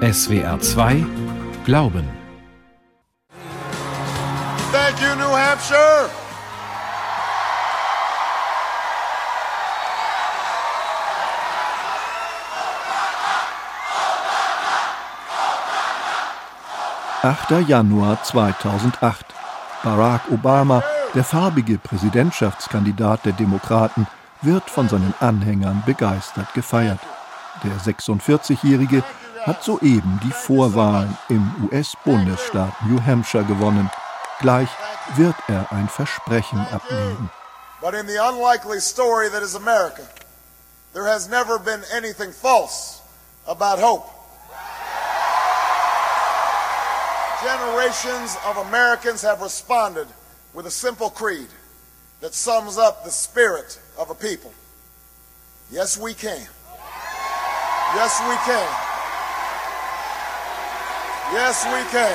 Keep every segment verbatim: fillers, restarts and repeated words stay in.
S W R zwei Glauben. Thank you, New Hampshire. achter Januar zweitausendacht. Barack Obama, der farbige Präsidentschaftskandidat der Demokraten, wird von seinen Anhängern begeistert gefeiert. Der sechsundvierzigjährige hat soeben die Vorwahlen im U S-Bundesstaat New Hampshire gewonnen. Gleich wird er ein Versprechen ablegen. But in the unlikely story that is America, there has never been anything false about hope. Generations of Americans have responded with a simple creed that sums up the spirit of a people. Yes, we can. Yes, we can. Yes, we can.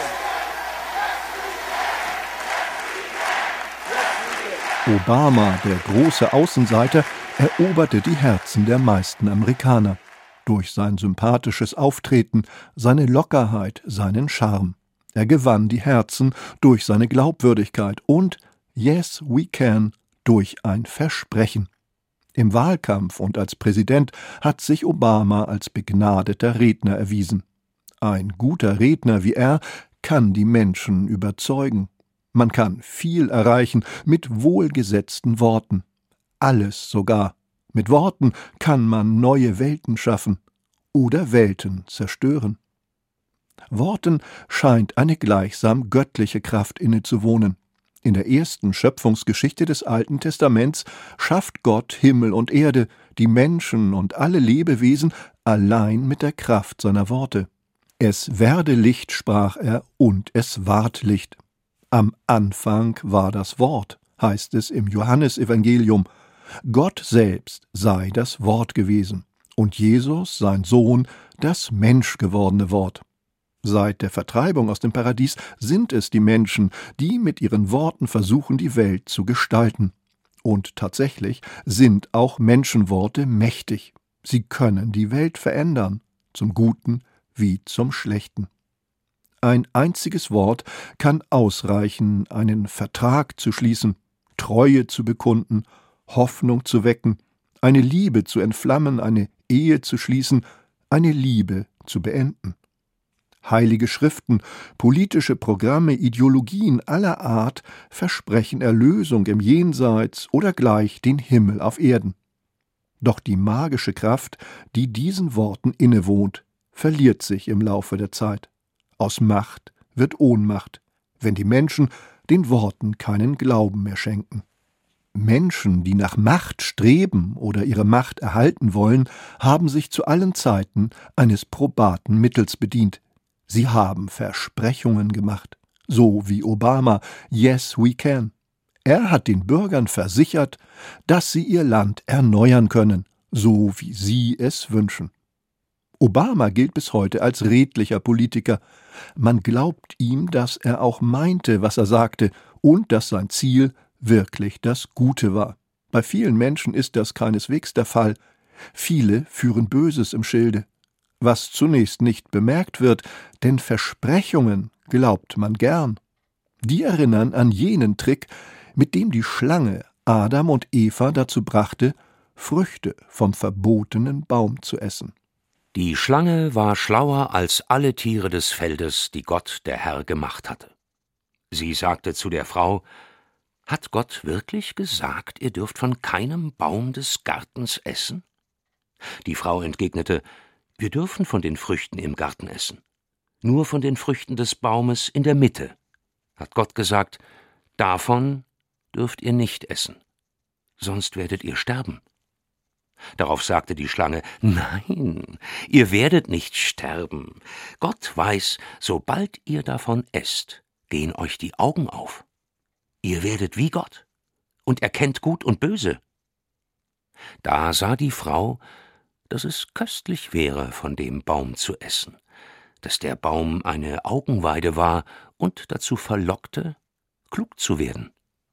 Obama, der große Außenseiter, eroberte die Herzen der meisten Amerikaner. Durch sein sympathisches Auftreten, seine Lockerheit, seinen Charme. Er gewann die Herzen durch seine Glaubwürdigkeit und, yes, we can, durch ein Versprechen. Im Wahlkampf und als Präsident hat sich Obama als begnadeter Redner erwiesen. Ein guter Redner wie er kann die Menschen überzeugen. Man kann viel erreichen mit wohlgesetzten Worten. Alles sogar. Mit Worten kann man neue Welten schaffen oder Welten zerstören. Worten scheint eine gleichsam göttliche Kraft innezuwohnen. In der ersten Schöpfungsgeschichte des Alten Testaments schafft Gott Himmel und Erde, die Menschen und alle Lebewesen allein mit der Kraft seiner Worte. Es werde Licht, sprach er, und es ward Licht. Am Anfang war das Wort, heißt es im Johannesevangelium. Gott selbst sei das Wort gewesen und Jesus, sein Sohn, das menschgewordene Wort. Seit der Vertreibung aus dem Paradies sind es die Menschen, die mit ihren Worten versuchen, die Welt zu gestalten. Und tatsächlich sind auch Menschenworte mächtig. Sie können die Welt verändern, zum Guten wie zum Schlechten. Ein einziges Wort kann ausreichen, einen Vertrag zu schließen, Treue zu bekunden, Hoffnung zu wecken, eine Liebe zu entflammen, eine Ehe zu schließen, eine Liebe zu beenden. Heilige Schriften, politische Programme, Ideologien aller Art versprechen Erlösung im Jenseits oder gleich den Himmel auf Erden. Doch die magische Kraft, die diesen Worten innewohnt, verliert sich im Laufe der Zeit. Aus Macht wird Ohnmacht, wenn die Menschen den Worten keinen Glauben mehr schenken. Menschen, die nach Macht streben oder ihre Macht erhalten wollen, haben sich zu allen Zeiten eines probaten Mittels bedient. Sie haben Versprechungen gemacht, so wie Obama, yes we can. Er hat den Bürgern versichert, dass sie ihr Land erneuern können, so wie sie es wünschen. Obama gilt bis heute als redlicher Politiker. Man glaubt ihm, dass er auch meinte, was er sagte, und dass sein Ziel wirklich das Gute war. Bei vielen Menschen ist das keineswegs der Fall. Viele führen Böses im Schilde. Was zunächst nicht bemerkt wird, denn Versprechungen glaubt man gern. Die erinnern an jenen Trick, mit dem die Schlange Adam und Eva dazu brachte, Früchte vom verbotenen Baum zu essen. Die Schlange war schlauer als alle Tiere des Feldes, die Gott, der Herr, gemacht hatte. Sie sagte zu der Frau: Hat Gott wirklich gesagt, ihr dürft von keinem Baum des Gartens essen? Die Frau entgegnete: Wir dürfen von den Früchten im Garten essen. Nur von den Früchten des Baumes in der Mitte hat Gott gesagt: Davon dürft ihr nicht essen, sonst werdet ihr sterben. Darauf sagte die Schlange: Nein, ihr werdet nicht sterben. Gott weiß, sobald ihr davon esst, gehen euch die Augen auf. Ihr werdet wie Gott und erkennt Gut und Böse. Da sah die Frau, dass es köstlich wäre, von dem Baum zu essen, dass der Baum eine Augenweide war und dazu verlockte, klug zu werden.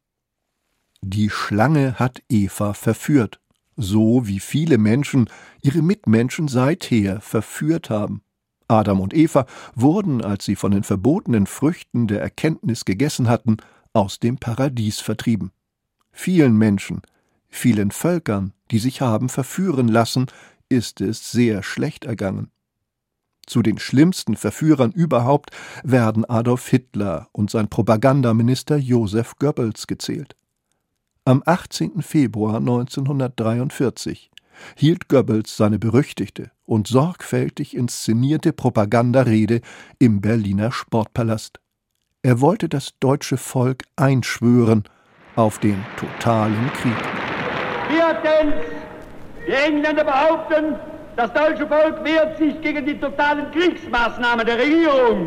Die Schlange hat Eva verführt, so wie viele Menschen ihre Mitmenschen seither verführt haben. Adam und Eva wurden, als sie von den verbotenen Früchten der Erkenntnis gegessen hatten, aus dem Paradies vertrieben. Vielen Menschen, vielen Völkern, die sich haben verführen lassen, ist es sehr schlecht ergangen. Zu den schlimmsten Verführern überhaupt werden Adolf Hitler und sein Propagandaminister Joseph Goebbels gezählt. Am achtzehnten Februar neunzehnhundertdreiundvierzig hielt Goebbels seine berüchtigte und sorgfältig inszenierte Propagandarede im Berliner Sportpalast. Er wollte das deutsche Volk einschwören auf den totalen Krieg. Viertens, die Engländer behaupten, das deutsche Volk wehrt sich gegen die totalen Kriegsmaßnahmen der Regierung.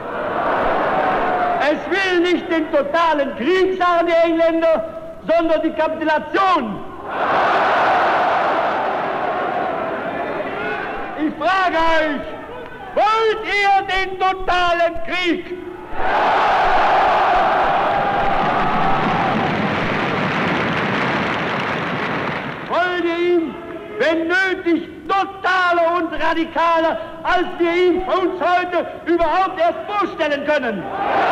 Es will nicht den totalen Krieg, sagen die Engländer, sondern die Kapitulation. Ich frage euch, wollt ihr den totalen Krieg? Wollt ihr ihn, wenn nötig, totaler und radikaler, als wir ihn uns heute überhaupt erst vorstellen können?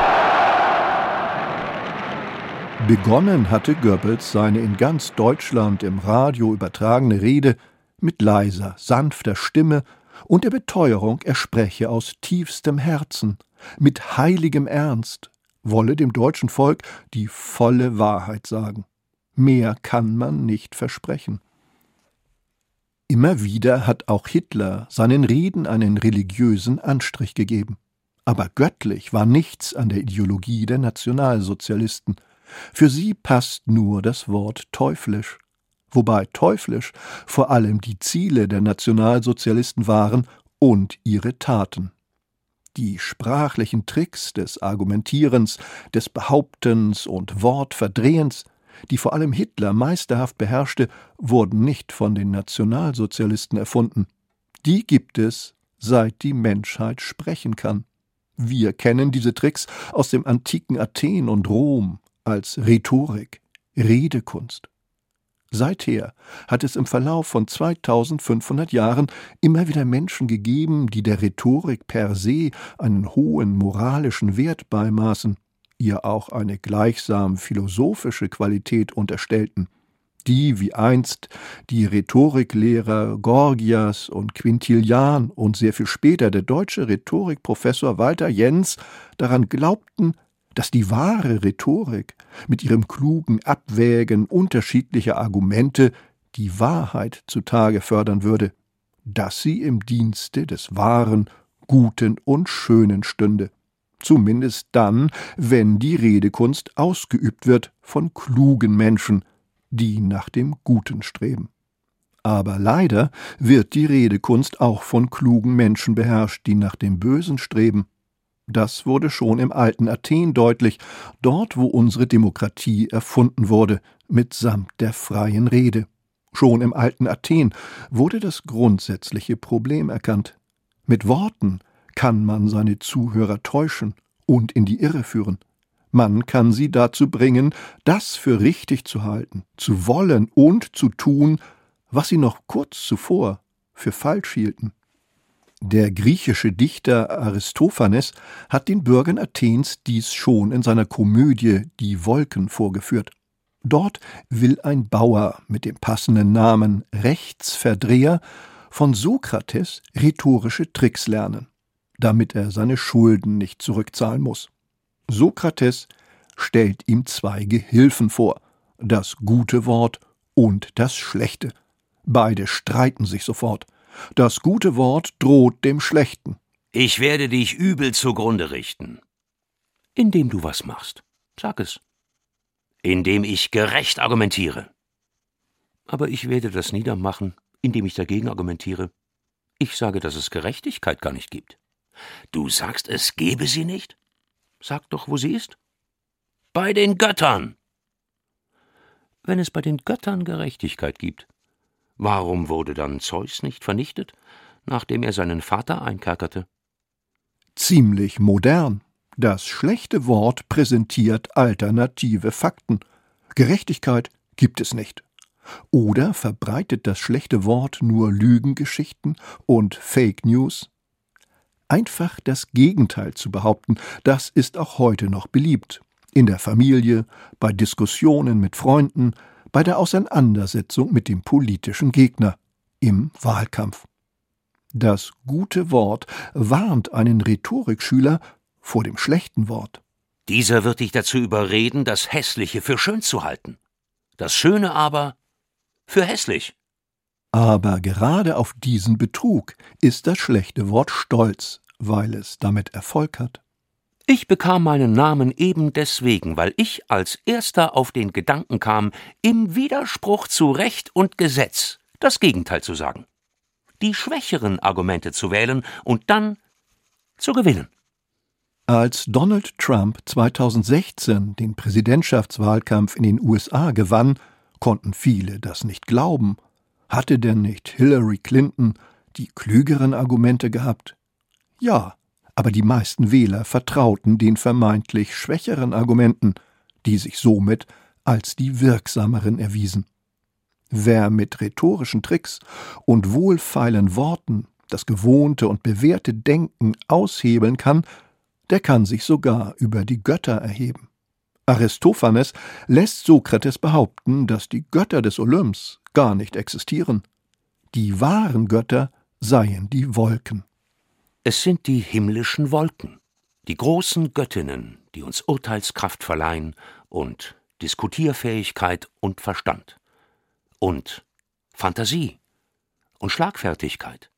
Begonnen hatte Goebbels seine in ganz Deutschland im Radio übertragene Rede mit leiser, sanfter Stimme und der Beteuerung, er spreche aus tiefstem Herzen, mit heiligem Ernst, wolle dem deutschen Volk die volle Wahrheit sagen. Mehr kann man nicht versprechen. Immer wieder hat auch Hitler seinen Reden einen religiösen Anstrich gegeben. Aber göttlich war nichts an der Ideologie der Nationalsozialisten. Für sie passt nur das Wort teuflisch. Wobei teuflisch vor allem die Ziele der Nationalsozialisten waren und ihre Taten. Die sprachlichen Tricks des Argumentierens, des Behauptens und Wortverdrehens, die vor allem Hitler meisterhaft beherrschte, wurden nicht von den Nationalsozialisten erfunden. Die gibt es, seit die Menschheit sprechen kann. Wir kennen diese Tricks aus dem antiken Athen und Rom als Rhetorik, Redekunst. Seither hat es im Verlauf von zweitausendfünfhundert Jahren immer wieder Menschen gegeben, die der Rhetorik per se einen hohen moralischen Wert beimaßen, ihr auch eine gleichsam philosophische Qualität unterstellten, die wie einst die Rhetoriklehrer Gorgias und Quintilian und sehr viel später der deutsche Rhetorikprofessor Walter Jens daran glaubten, dass die wahre Rhetorik mit ihrem klugen Abwägen unterschiedlicher Argumente die Wahrheit zutage fördern würde, dass sie im Dienste des Wahren, Guten und Schönen stünde. Zumindest dann, wenn die Redekunst ausgeübt wird von klugen Menschen, die nach dem Guten streben. Aber leider wird die Redekunst auch von klugen Menschen beherrscht, die nach dem Bösen streben. Das wurde schon im alten Athen deutlich, dort, wo unsere Demokratie erfunden wurde, mitsamt der freien Rede. Schon im alten Athen wurde das grundsätzliche Problem erkannt. Mit Worten kann man seine Zuhörer täuschen und in die Irre führen. Man kann sie dazu bringen, das für richtig zu halten, zu wollen und zu tun, was sie noch kurz zuvor für falsch hielten. Der griechische Dichter Aristophanes hat den Bürgern Athens dies schon in seiner Komödie »Die Wolken« vorgeführt. Dort will ein Bauer mit dem passenden Namen Rechtsverdreher von Sokrates rhetorische Tricks lernen, damit er seine Schulden nicht zurückzahlen muss. Sokrates stellt ihm zwei Gehilfen vor, das gute Wort und das schlechte. Beide streiten sich sofort. Das gute Wort droht dem Schlechten. Ich werde dich übel zugrunde richten. Indem du was machst. Sag es. Indem ich gerecht argumentiere. Aber ich werde das niedermachen, indem ich dagegen argumentiere. Ich sage, dass es Gerechtigkeit gar nicht gibt. Du sagst, es gebe sie nicht? Sag doch, wo sie ist. Bei den Göttern. Wenn es bei den Göttern Gerechtigkeit gibt, warum wurde dann Zeus nicht vernichtet, nachdem er seinen Vater einkerkerte? Ziemlich modern. Das schlechte Wort präsentiert alternative Fakten. Gerechtigkeit gibt es nicht. Oder verbreitet das schlechte Wort nur Lügengeschichten und Fake News? Einfach das Gegenteil zu behaupten, das ist auch heute noch beliebt. In der Familie, bei Diskussionen mit Freunden, bei der Auseinandersetzung mit dem politischen Gegner, im Wahlkampf. Das gute Wort warnt einen Rhetorikschüler vor dem schlechten Wort. Dieser wird dich dazu überreden, das Hässliche für schön zu halten, das Schöne aber für hässlich. Aber gerade auf diesen Betrug ist das schlechte Wort stolz, weil es damit Erfolg hat. Ich bekam meinen Namen eben deswegen, weil ich als Erster auf den Gedanken kam, im Widerspruch zu Recht und Gesetz das Gegenteil zu sagen, die schwächeren Argumente zu wählen und dann zu gewinnen. Als Donald Trump zweitausendsechzehn den Präsidentschaftswahlkampf in den U S A gewann, konnten viele das nicht glauben. Hatte denn nicht Hillary Clinton die klügeren Argumente gehabt? Ja, aber die meisten Wähler vertrauten den vermeintlich schwächeren Argumenten, die sich somit als die wirksameren erwiesen. Wer mit rhetorischen Tricks und wohlfeilen Worten das gewohnte und bewährte Denken aushebeln kann, der kann sich sogar über die Götter erheben. Aristophanes lässt Sokrates behaupten, dass die Götter des Olymps gar nicht existieren. Die wahren Götter seien die Wolken. Es sind die himmlischen Wolken, die großen Göttinnen, die uns Urteilskraft verleihen und Diskutierfähigkeit und Verstand und Fantasie und Schlagfertigkeit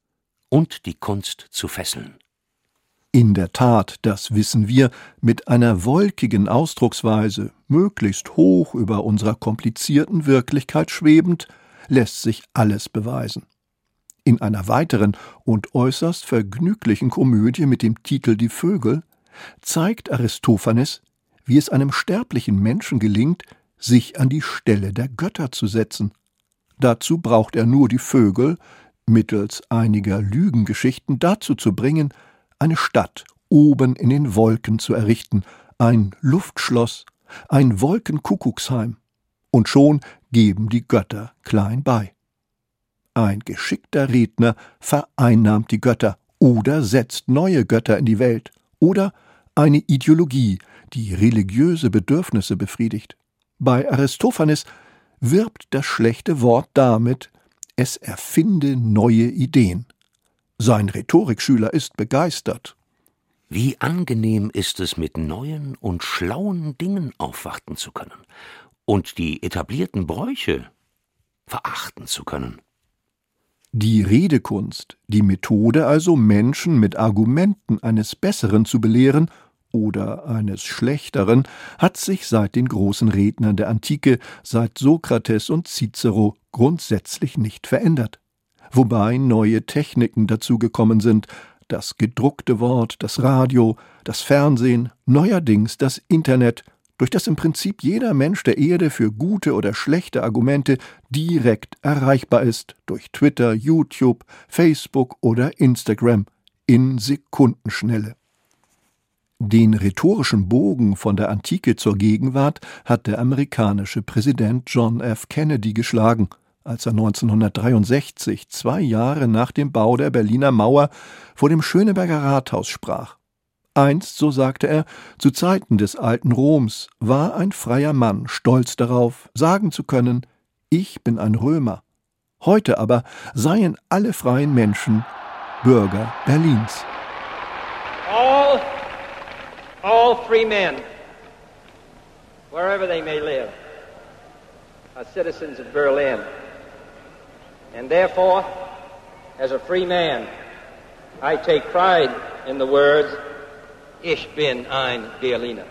und die Kunst zu fesseln. In der Tat, das wissen wir, mit einer wolkigen Ausdrucksweise, möglichst hoch über unserer komplizierten Wirklichkeit schwebend, lässt sich alles beweisen. In einer weiteren und äußerst vergnüglichen Komödie mit dem Titel »Die Vögel« zeigt Aristophanes, wie es einem sterblichen Menschen gelingt, sich an die Stelle der Götter zu setzen. Dazu braucht er nur die Vögel, mittels einiger Lügengeschichten dazu zu bringen, eine Stadt oben in den Wolken zu errichten, ein Luftschloss, ein Wolkenkuckucksheim, und schon geben die Götter klein bei. Ein geschickter Redner vereinnahmt die Götter oder setzt neue Götter in die Welt oder eine Ideologie, die religiöse Bedürfnisse befriedigt. Bei Aristophanes wirbt das schlechte Wort damit, es erfinde neue Ideen. Sein Rhetorikschüler ist begeistert. Wie angenehm ist es, mit neuen und schlauen Dingen aufwarten zu können und die etablierten Bräuche verachten zu können. Die Redekunst, die Methode also, Menschen mit Argumenten eines Besseren zu belehren oder eines Schlechteren, hat sich seit den großen Rednern der Antike, seit Sokrates und Cicero, grundsätzlich nicht verändert. Wobei neue Techniken dazugekommen sind, das gedruckte Wort, das Radio, das Fernsehen, neuerdings das Internet, durch das im Prinzip jeder Mensch der Erde für gute oder schlechte Argumente direkt erreichbar ist, durch Twitter, YouTube, Facebook oder Instagram, in Sekundenschnelle. Den rhetorischen Bogen von der Antike zur Gegenwart hat der amerikanische Präsident John F. Kennedy geschlagen, als er neunzehnhundertdreiundsechzig, zwei Jahre nach dem Bau der Berliner Mauer, vor dem Schöneberger Rathaus sprach. Einst, so sagte er, zu Zeiten des alten Roms war ein freier Mann stolz darauf, sagen zu können, ich bin ein Römer. Heute aber seien alle freien Menschen Bürger Berlins. All, all free men, wherever they may live, are citizens of Berlin. And therefore, as a free man, I take pride in the words, Ich bin ein Berliner.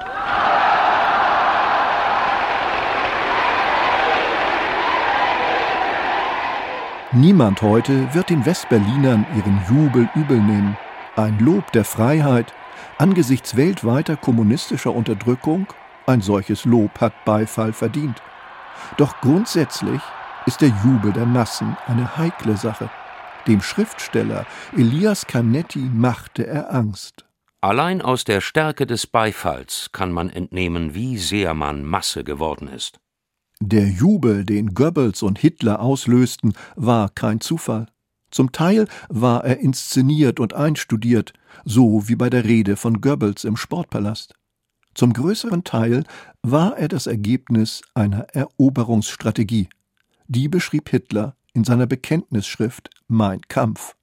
Niemand heute wird den Westberlinern ihren Jubel übel nehmen. Ein Lob der Freiheit angesichts weltweiter kommunistischer Unterdrückung, ein solches Lob hat Beifall verdient. Doch grundsätzlich ist der Jubel der Massen eine heikle Sache. Dem Schriftsteller Elias Canetti machte er Angst. Allein aus der Stärke des Beifalls kann man entnehmen, wie sehr man Masse geworden ist. Der Jubel, den Goebbels und Hitler auslösten, war kein Zufall. Zum Teil war er inszeniert und einstudiert, so wie bei der Rede von Goebbels im Sportpalast. Zum größeren Teil war er das Ergebnis einer Eroberungsstrategie. Die beschrieb Hitler in seiner Bekenntnisschrift Mein Kampf.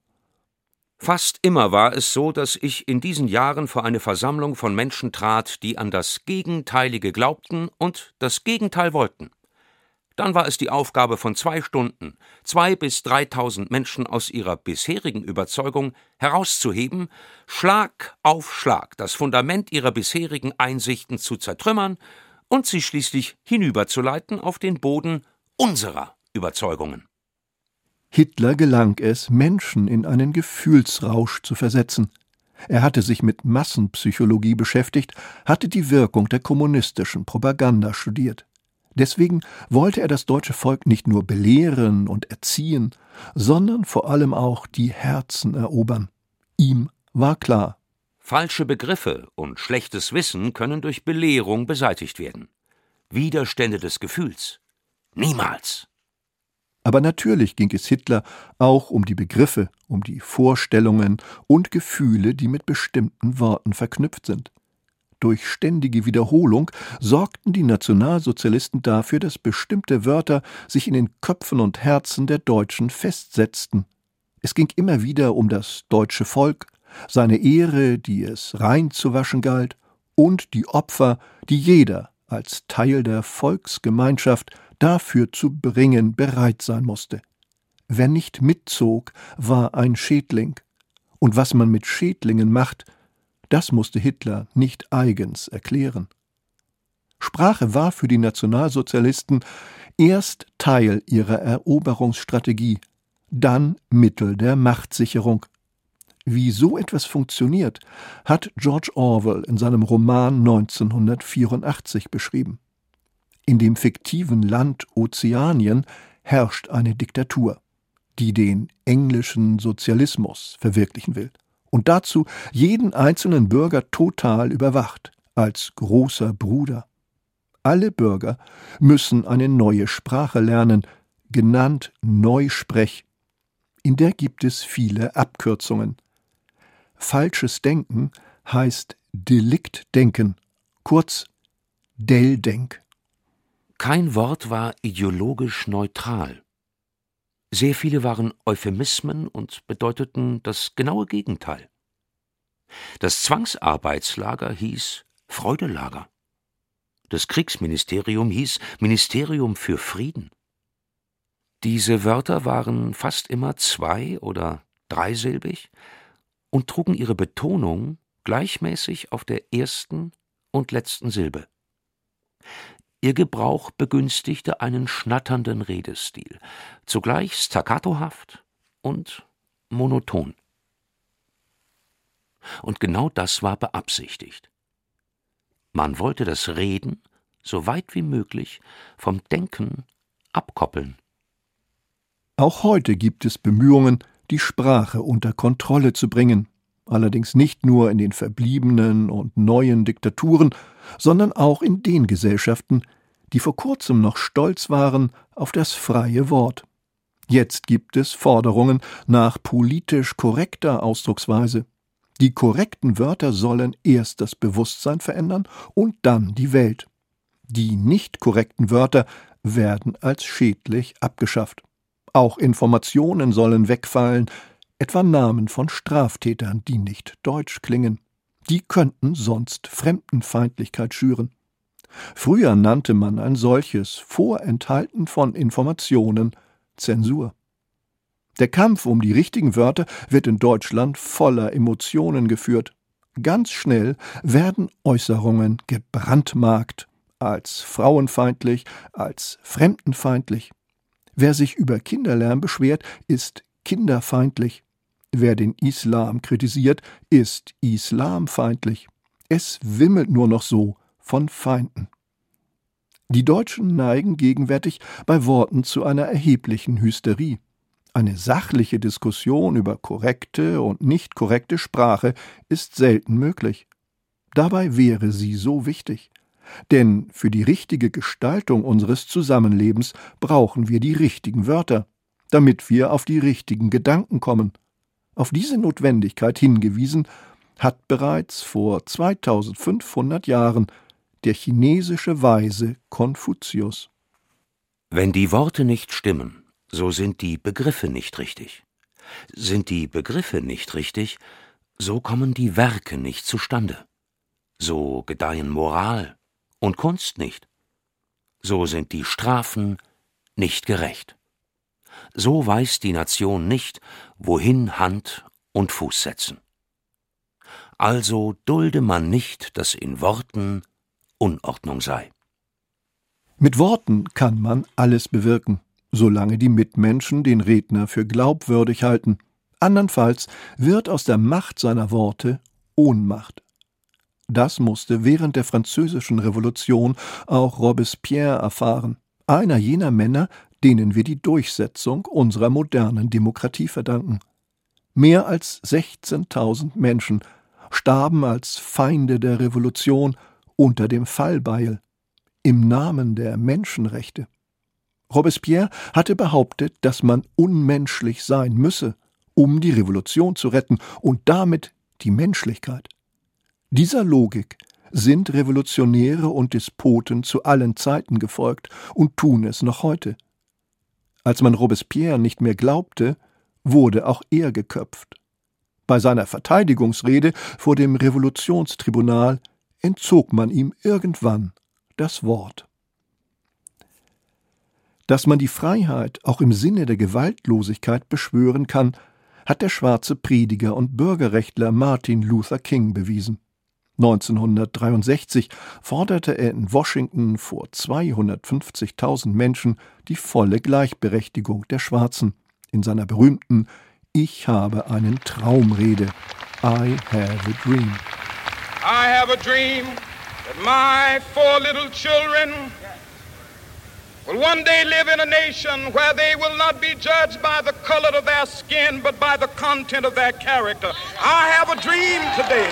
Fast immer war es so, dass ich in diesen Jahren vor eine Versammlung von Menschen trat, die an das Gegenteilige glaubten und das Gegenteil wollten. Dann war es die Aufgabe von zwei Stunden, zwei bis dreitausend Menschen aus ihrer bisherigen Überzeugung herauszuheben, Schlag auf Schlag das Fundament ihrer bisherigen Einsichten zu zertrümmern und sie schließlich hinüberzuleiten auf den Boden unserer Überzeugungen. Hitler gelang es, Menschen in einen Gefühlsrausch zu versetzen. Er hatte sich mit Massenpsychologie beschäftigt, hatte die Wirkung der kommunistischen Propaganda studiert. Deswegen wollte er das deutsche Volk nicht nur belehren und erziehen, sondern vor allem auch die Herzen erobern. Ihm war klar: Falsche Begriffe und schlechtes Wissen können durch Belehrung beseitigt werden. Widerstände des Gefühls niemals. Aber natürlich ging es Hitler auch um die Begriffe, um die Vorstellungen und Gefühle, die mit bestimmten Worten verknüpft sind. Durch ständige Wiederholung sorgten die Nationalsozialisten dafür, dass bestimmte Wörter sich in den Köpfen und Herzen der Deutschen festsetzten. Es ging immer wieder um das deutsche Volk, seine Ehre, die es rein zu waschen galt, und die Opfer, die jeder als Teil der Volksgemeinschaft dafür zu bringen bereit sein musste. Wer nicht mitzog, war ein Schädling. Und was man mit Schädlingen macht, das musste Hitler nicht eigens erklären. Sprache war für die Nationalsozialisten erst Teil ihrer Eroberungsstrategie, dann Mittel der Machtsicherung. Wie so etwas funktioniert, hat George Orwell in seinem Roman neunzehnhundertvierundachtzig beschrieben. In dem fiktiven Land Ozeanien herrscht eine Diktatur, die den englischen Sozialismus verwirklichen will und dazu jeden einzelnen Bürger total überwacht, als großer Bruder. Alle Bürger müssen eine neue Sprache lernen, genannt Neusprech. In der gibt es viele Abkürzungen. Falsches Denken heißt Deliktdenken, kurz Delldenk. Kein Wort war ideologisch neutral. Sehr viele waren Euphemismen und bedeuteten das genaue Gegenteil. Das Zwangsarbeitslager hieß Freudelager. Das Kriegsministerium hieß Ministerium für Frieden. Diese Wörter waren fast immer zwei- oder dreisilbig und trugen ihre Betonung gleichmäßig auf der ersten und letzten Silbe. Ihr Gebrauch begünstigte einen schnatternden Redestil, zugleich staccatohaft und monoton. Und genau das war beabsichtigt. Man wollte das Reden so weit wie möglich vom Denken abkoppeln. Auch heute gibt es Bemühungen, die Sprache unter Kontrolle zu bringen, allerdings nicht nur in den verbliebenen und neuen Diktaturen, sondern auch in den Gesellschaften, die vor kurzem noch stolz waren auf das freie Wort. Jetzt gibt es Forderungen nach politisch korrekter Ausdrucksweise. Die korrekten Wörter sollen erst das Bewusstsein verändern und dann die Welt. Die nicht korrekten Wörter werden als schädlich abgeschafft. Auch Informationen sollen wegfallen, etwa Namen von Straftätern, die nicht deutsch klingen. Die könnten sonst Fremdenfeindlichkeit schüren. Früher nannte man ein solches Vorenthalten von Informationen Zensur. Der Kampf um die richtigen Wörter wird in Deutschland voller Emotionen geführt. Ganz schnell werden Äußerungen gebrandmarkt, als frauenfeindlich, als fremdenfeindlich. Wer sich über Kinderlärm beschwert, ist kinderfeindlich. Wer den Islam kritisiert, ist islamfeindlich. Es wimmelt nur noch so von Feinden. Die Deutschen neigen gegenwärtig bei Worten zu einer erheblichen Hysterie. Eine sachliche Diskussion über korrekte und nicht korrekte Sprache ist selten möglich. Dabei wäre sie so wichtig. Denn für die richtige Gestaltung unseres Zusammenlebens brauchen wir die richtigen Wörter. damit wir auf die richtigen Gedanken kommen. Auf diese Notwendigkeit hingewiesen hat bereits vor zweitausendfünfhundert Jahren der chinesische Weise Konfuzius. Wenn die Worte nicht stimmen, so sind die Begriffe nicht richtig. Sind die Begriffe nicht richtig, so kommen die Werke nicht zustande. So gedeihen Moral und Kunst nicht. So sind die Strafen nicht gerecht. So weiß die Nation nicht, wohin Hand und Fuß setzen. Also dulde man nicht, dass in Worten Unordnung sei. Mit Worten kann man alles bewirken, solange die Mitmenschen den Redner für glaubwürdig halten. Andernfalls wird aus der Macht seiner Worte Ohnmacht. Das musste während der Französischen Revolution auch Robespierre erfahren, einer jener Männer, denen wir die Durchsetzung unserer modernen Demokratie verdanken. Mehr als sechzehntausend Menschen starben als Feinde der Revolution unter dem Fallbeil, im Namen der Menschenrechte. Robespierre hatte behauptet, dass man unmenschlich sein müsse, um die Revolution zu retten und damit die Menschlichkeit. Dieser Logik sind Revolutionäre und Despoten zu allen Zeiten gefolgt und tun es noch heute. Als man Robespierre nicht mehr glaubte, wurde auch er geköpft. Bei seiner Verteidigungsrede vor dem Revolutionstribunal entzog man ihm irgendwann das Wort. Dass man die Freiheit auch im Sinne der Gewaltlosigkeit beschwören kann, hat der schwarze Prediger und Bürgerrechtler Martin Luther King bewiesen. neunzehnhundertdreiundsechzig forderte er in Washington vor zweihundertfünfzigtausend Menschen die volle Gleichberechtigung der Schwarzen in seiner berühmten »Ich habe einen Traumrede« I have a dream. I have a dream that my four little children will one day live in a nation where they will not be judged by the color of their skin, but by the content of their character. I have a dream today.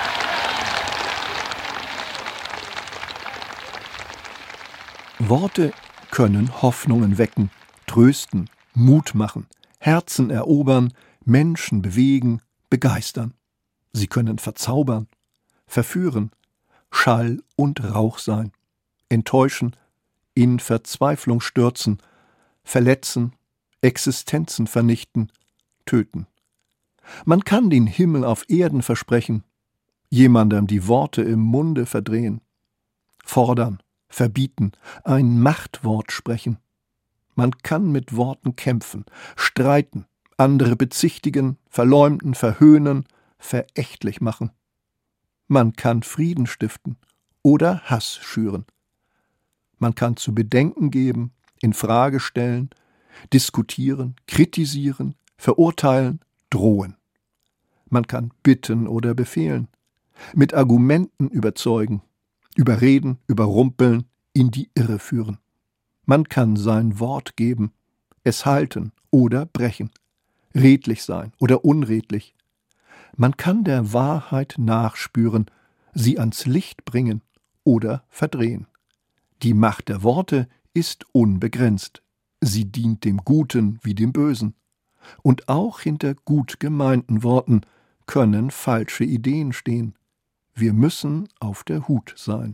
Worte können Hoffnungen wecken, trösten, Mut machen, Herzen erobern, Menschen bewegen, begeistern. Sie können verzaubern, verführen, Schall und Rauch sein, enttäuschen, in Verzweiflung stürzen, verletzen, Existenzen vernichten, töten. Man kann den Himmel auf Erden versprechen, jemandem die Worte im Munde verdrehen, fordern, verbieten, ein Machtwort sprechen. Man kann mit Worten kämpfen, streiten, andere bezichtigen, verleumden, verhöhnen, verächtlich machen. Man kann Frieden stiften oder Hass schüren. Man kann zu bedenken geben, in Frage stellen, diskutieren, kritisieren, verurteilen, drohen. Man kann bitten oder befehlen, mit Argumenten überzeugen, überreden, überrumpeln, in die Irre führen. Man kann sein Wort geben, es halten oder brechen, redlich sein oder unredlich. Man kann der Wahrheit nachspüren, sie ans Licht bringen oder verdrehen. Die Macht der Worte ist unbegrenzt. Sie dient dem Guten wie dem Bösen. Und auch hinter gut gemeinten Worten können falsche Ideen stehen. Wir müssen auf der Hut sein.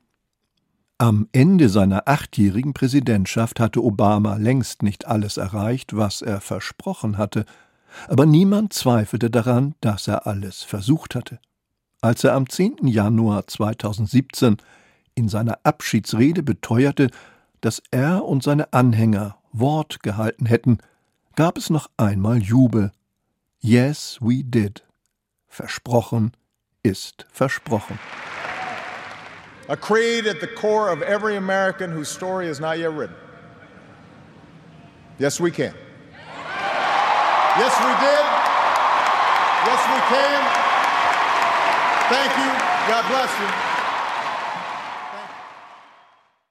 Am Ende seiner achtjährigen Präsidentschaft hatte Obama längst nicht alles erreicht, was er versprochen hatte, aber niemand zweifelte daran, dass er alles versucht hatte. Als er am zehnten Januar zweitausendsiebzehn in seiner Abschiedsrede beteuerte, dass er und seine Anhänger Wort gehalten hätten, gab es noch einmal Jubel. Yes, we did. Versprochen ist versprochen. A creed at the core of every American whose story is not yet written. Yes, we can. Yes, we did. Yes, we can. Thank you. God bless you.